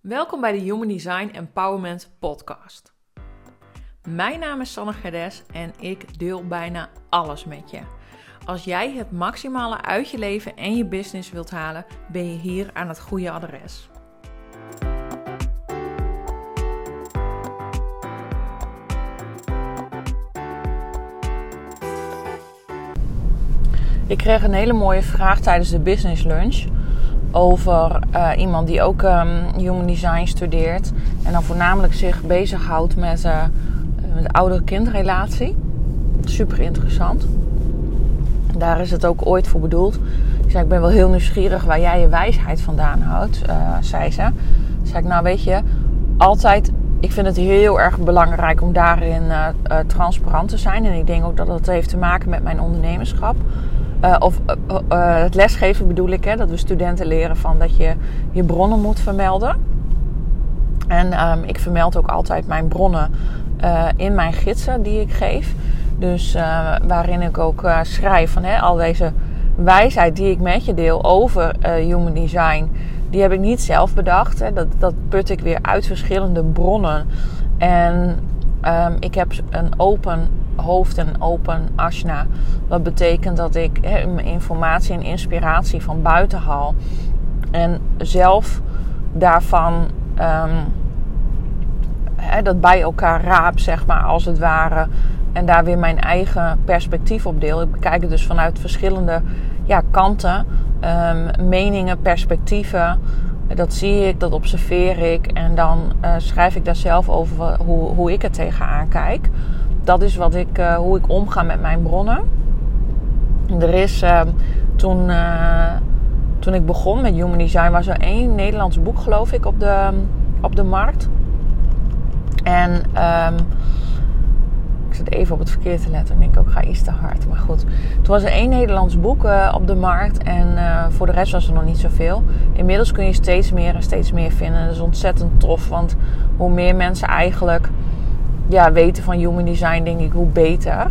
Welkom bij de Human Design Empowerment Podcast. Mijn naam is Sanne Gerdes en ik deel bijna alles met je. Als jij het maximale uit je leven en je business wilt halen, ben je hier aan het goede adres. Ik kreeg een hele mooie vraag tijdens de business lunch over iemand die ook Human Design studeert en dan voornamelijk zich bezighoudt met de ouder-kindrelatie. Super interessant. Daar is het ook ooit voor bedoeld. Ik zei, ik ben wel heel nieuwsgierig waar jij je wijsheid vandaan houdt, zei ze. Zei ik, nou weet je, altijd, ik vind het heel erg belangrijk om daarin transparant te zijn. En ik denk ook dat dat heeft te maken met mijn ondernemerschap. Het lesgeven bedoel ik, hè, dat we studenten leren van dat je je bronnen moet vermelden. En ik vermeld ook altijd mijn bronnen in mijn gidsen die ik geef. Dus waarin ik ook schrijf van al deze wijsheid die ik met je deel over Human Design. Die heb ik niet zelf bedacht. Hè. Dat put ik weer uit verschillende bronnen. En ik heb een open hoofd en een open ashna. Dat betekent dat ik mijn informatie en inspiratie van buiten haal. En zelf daarvan dat bij elkaar raap, zeg maar, als het ware. En daar weer mijn eigen perspectief op deel. Ik bekijk het dus vanuit verschillende kanten. Meningen, perspectieven. Dat zie ik, dat observeer ik. En dan schrijf ik daar zelf over hoe ik er tegenaan kijk. Dat is hoe ik omga met mijn bronnen. Er is toen ik begon met Human Design, was er 1 Nederlands boek, geloof ik, op de markt. En ik zit even op het verkeer te letten. Ik denk ook, ga iets te hard. Maar goed. Toen was er 1 Nederlands boek op de markt. En voor de rest was er nog niet zoveel. Inmiddels kun je steeds meer vinden. Dat is ontzettend tof. Want hoe meer mensen eigenlijk weten van Human Design, denk ik, hoe beter.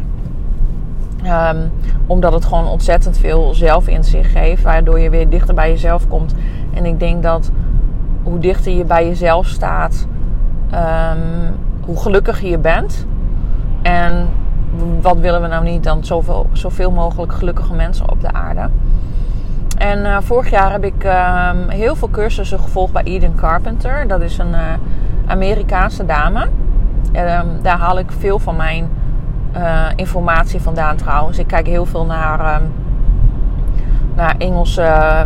Omdat het gewoon ontzettend veel zelfinzicht geeft. Waardoor je weer dichter bij jezelf komt. En ik denk dat hoe dichter je bij jezelf staat, hoe gelukkiger je bent. En wat willen we nou niet dan zoveel mogelijk gelukkige mensen op de aarde. En vorig jaar heb ik heel veel cursussen gevolgd bij Eden Carpenter. Dat is een Amerikaanse dame. Daar haal ik veel van mijn informatie vandaan trouwens. Ik kijk heel veel naar Engelse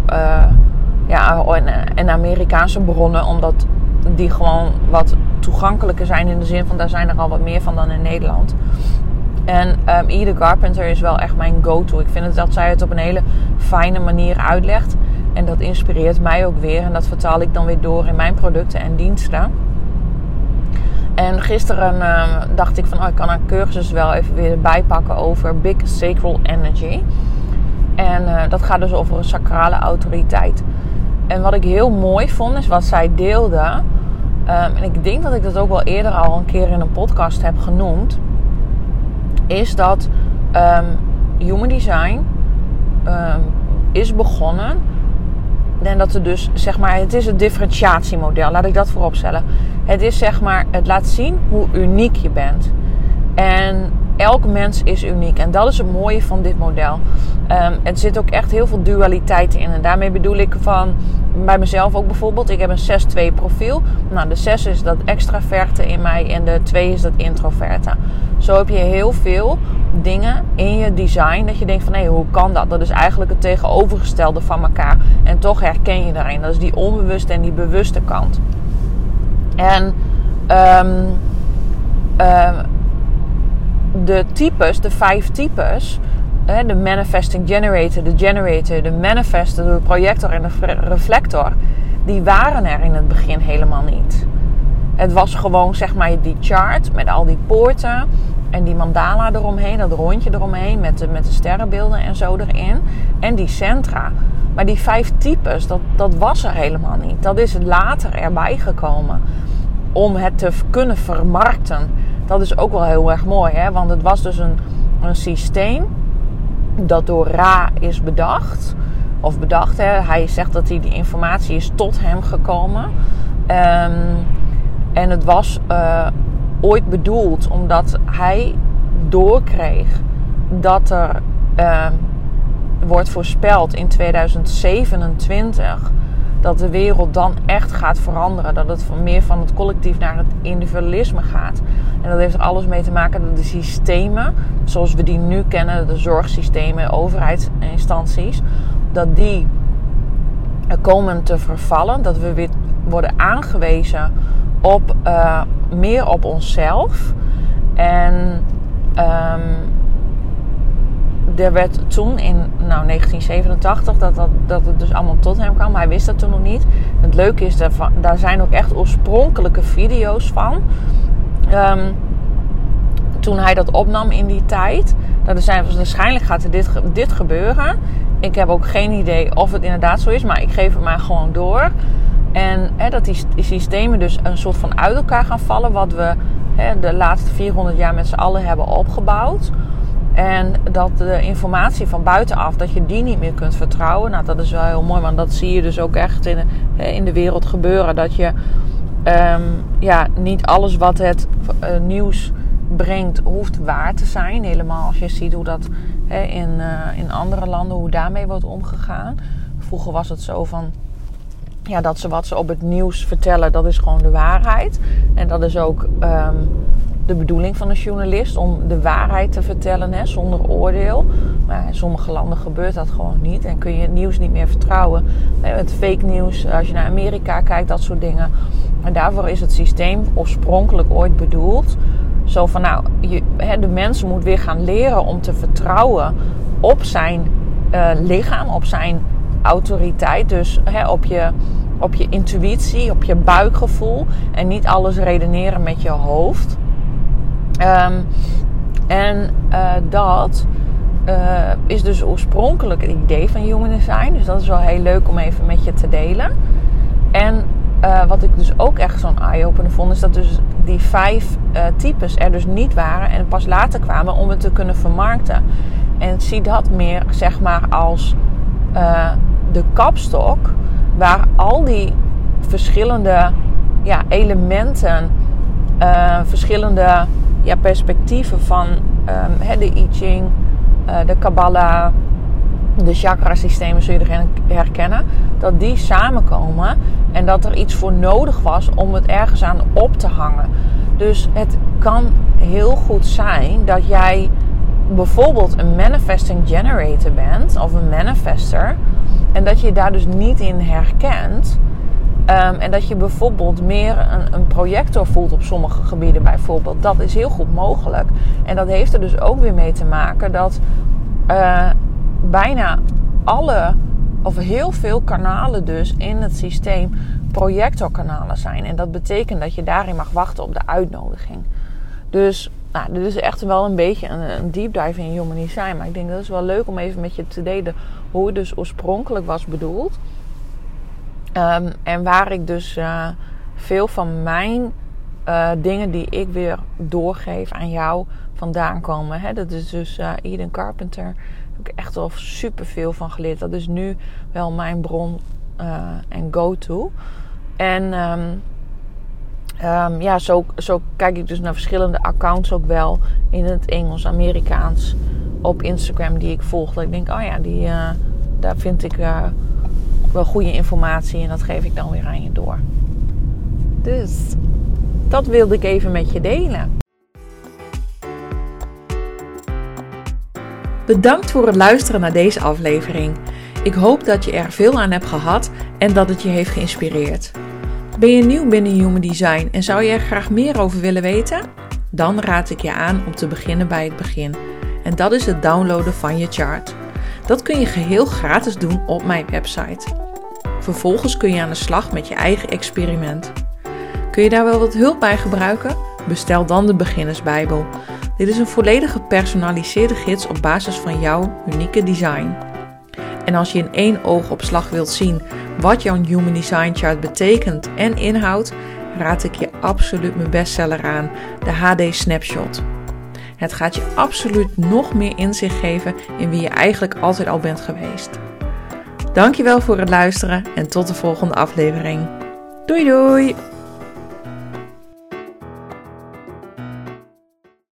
en Amerikaanse bronnen. Omdat die gewoon wat toegankelijker zijn in de zin van daar zijn er al wat meer van dan in Nederland. En Eden Carpenter is wel echt mijn go-to. Ik vind dat zij het op een hele fijne manier uitlegt. En dat inspireert mij ook weer. En dat vertaal ik dan weer door in mijn producten en diensten. En gisteren dacht ik van ik kan een cursus wel even weer bijpakken over Big Sacral Energy. En dat gaat dus over een sacrale autoriteit. En wat ik heel mooi vond is wat zij deelde. En ik denk dat ik dat ook wel eerder al een keer in een podcast heb genoemd. Is dat Human Design is begonnen. En dat er dus, zeg maar, het is het differentiatiemodel. Laat ik dat voorop stellen. Het is, zeg maar, het laat zien hoe uniek je bent. En elk mens is uniek. En dat is het mooie van dit model. Er zit ook echt heel veel dualiteit in. En daarmee bedoel ik bij mezelf ook bijvoorbeeld. Ik heb een 6-2 profiel. Nou, de 6 is dat extraverte in mij. En de 2 is dat introverte. Zo heb je heel veel dingen in je design. Dat je denkt van, hoe kan dat? Dat is eigenlijk het tegenovergestelde van elkaar. En toch herken je daarin. Dat is die onbewuste en die bewuste kant. En de types, de 5 types, de manifesting generator, de manifester, de projector en de reflector, die waren er in het begin helemaal niet. Het was gewoon, zeg maar, die chart met al die poorten en die mandala eromheen, dat rondje eromheen met de sterrenbeelden en zo erin. En die centra. Maar die 5 types, dat was er helemaal niet. Dat is later erbij gekomen om het te kunnen vermarkten. Dat is ook wel heel erg mooi, hè? Want het was dus een systeem dat door Ra is bedacht. Of bedacht, hè? Hij zegt dat die informatie is tot hem gekomen. En het was ooit bedoeld omdat hij doorkreeg dat er wordt voorspeld in 2027 dat de wereld dan echt gaat veranderen. Dat het meer van het collectief naar het individualisme gaat. En dat heeft er alles mee te maken dat de systemen, zoals we die nu kennen, de zorgsystemen, overheidsinstanties, dat die komen te vervallen. Dat we weer worden aangewezen op meer op onszelf. En er werd toen in 1987 dat het dus allemaal tot hem kwam. Hij wist dat toen nog niet. Het leuke is, daar zijn ook echt oorspronkelijke video's van. Toen hij dat opnam in die tijd. Waarschijnlijk gaat er dit gebeuren. Ik heb ook geen idee of het inderdaad zo is. Maar ik geef het maar gewoon door. En dat die systemen dus een soort van uit elkaar gaan vallen. Wat we de laatste 400 jaar met z'n allen hebben opgebouwd. En dat de informatie van buitenaf, dat je die niet meer kunt vertrouwen. Nou, dat is wel heel mooi, want dat zie je dus ook echt in de wereld gebeuren. Dat je niet alles wat het nieuws brengt, hoeft waar te zijn. Helemaal als je ziet hoe dat in andere landen, hoe daarmee wordt omgegaan. Vroeger was het zo van, dat wat ze op het nieuws vertellen, dat is gewoon de waarheid. En dat is ook de bedoeling van een journalist, om de waarheid te vertellen, zonder oordeel. Maar in sommige landen gebeurt dat gewoon niet. En kun je het nieuws niet meer vertrouwen. Het fake nieuws, als je naar Amerika kijkt, dat soort dingen. En daarvoor is het systeem oorspronkelijk ooit bedoeld. Zo van, de mens moet weer gaan leren om te vertrouwen op zijn lichaam, op zijn autoriteit. Dus op je intuïtie, op je buikgevoel. En niet alles redeneren met je hoofd. Dat is dus oorspronkelijk het idee van Human Design. Dus dat is wel heel leuk om even met je te delen. En wat ik dus ook echt zo'n eye-opener vond, is dat dus die 5 types er dus niet waren en pas later kwamen om het te kunnen vermarkten. En zie dat meer, zeg maar, als de kapstok waar al die verschillende elementen, verschillende perspectieven van de I Ching, de Kabbalah, de chakra-systemen, zul je erin herkennen, dat die samenkomen en dat er iets voor nodig was om het ergens aan op te hangen. Dus het kan heel goed zijn dat jij bijvoorbeeld een manifesting generator bent of een manifester en dat je daar dus niet in herkent. En dat je bijvoorbeeld meer een projector voelt op sommige gebieden bijvoorbeeld. Dat is heel goed mogelijk. En dat heeft er dus ook weer mee te maken dat bijna alle of heel veel kanalen dus in het systeem projectorkanalen zijn. En dat betekent dat je daarin mag wachten op de uitnodiging. Dus dit is echt wel een beetje een deep dive in Human Design. Maar ik denk dat is wel leuk om even met je te delen hoe het dus oorspronkelijk was bedoeld. En waar ik dus veel van mijn dingen die ik weer doorgeef aan jou vandaan komen. Dat is dus Eden Carpenter. Daar heb ik echt al super veel van geleerd. Dat is nu wel mijn bron en go-to. En zo kijk ik dus naar verschillende accounts ook wel. In het Engels, Amerikaans. Op Instagram die ik volg. Dat ik denk, daar vind ik wel goede informatie. En dat geef ik dan weer aan je door. Dus dat wilde ik even met je delen. Bedankt voor het luisteren naar deze aflevering. Ik hoop dat je er veel aan hebt gehad en dat het je heeft geïnspireerd. Ben je nieuw binnen Human Design en zou je er graag meer over willen weten? Dan raad ik je aan om te beginnen bij het begin. En dat is het downloaden van je chart. Dat kun je geheel gratis doen op mijn website. Vervolgens kun je aan de slag met je eigen experiment. Kun je daar wel wat hulp bij gebruiken? Bestel dan de Beginnersbijbel. Dit is een volledig gepersonaliseerde gids op basis van jouw unieke design. En als je in één oogopslag wilt zien wat jouw Human Design chart betekent en inhoudt, raad ik je absoluut mijn bestseller aan, de HD Snapshot. Het gaat je absoluut nog meer inzicht geven in wie je eigenlijk altijd al bent geweest. Dankjewel voor het luisteren en tot de volgende aflevering. Doei doei!